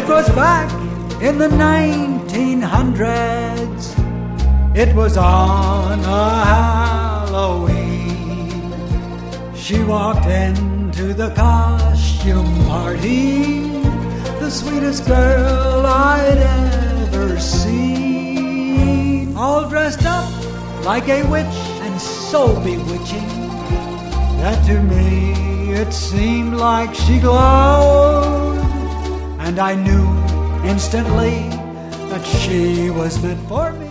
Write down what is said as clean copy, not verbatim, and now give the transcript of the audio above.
was back in the 1900s. It was on a Halloween. She walked into the costume party, the sweetest girl I'd ever seen. All dressed up like a witch and so bewitching that to me it seemed like she glowed. And I knew instantly that she was meant for me.